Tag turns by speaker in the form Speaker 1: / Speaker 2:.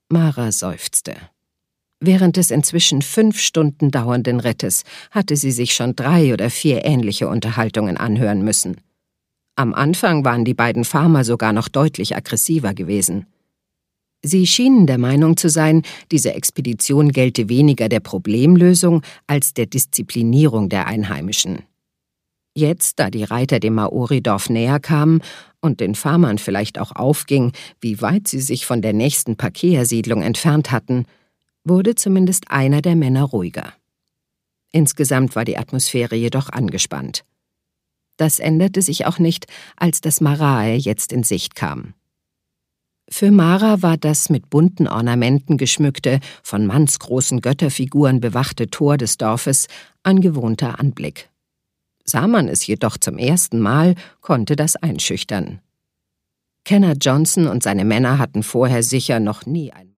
Speaker 1: Mara seufzte. Während des inzwischen 5 Stunden dauernden Rittes hatte sie sich schon 3 oder 4 ähnliche Unterhaltungen anhören müssen. Am Anfang waren die beiden Farmer sogar noch deutlich aggressiver gewesen. Sie schienen der Meinung zu sein, diese Expedition gelte weniger der Problemlösung als der Disziplinierung der Einheimischen. Jetzt, da die Reiter dem Maori-Dorf näher kamen und den Farmern vielleicht auch aufging, wie weit sie sich von der nächsten Pakea-Siedlung entfernt hatten, wurde zumindest einer der Männer ruhiger. Insgesamt war die Atmosphäre jedoch angespannt. Das änderte sich auch nicht, als das Marae jetzt in Sicht kam. Für Mara war das mit bunten Ornamenten geschmückte, von mannsgroßen Götterfiguren bewachte Tor des Dorfes ein gewohnter Anblick. Sah man es jedoch zum ersten Mal, konnte das einschüchtern. Kenner Johnson und seine Männer hatten vorher sicher noch nie ein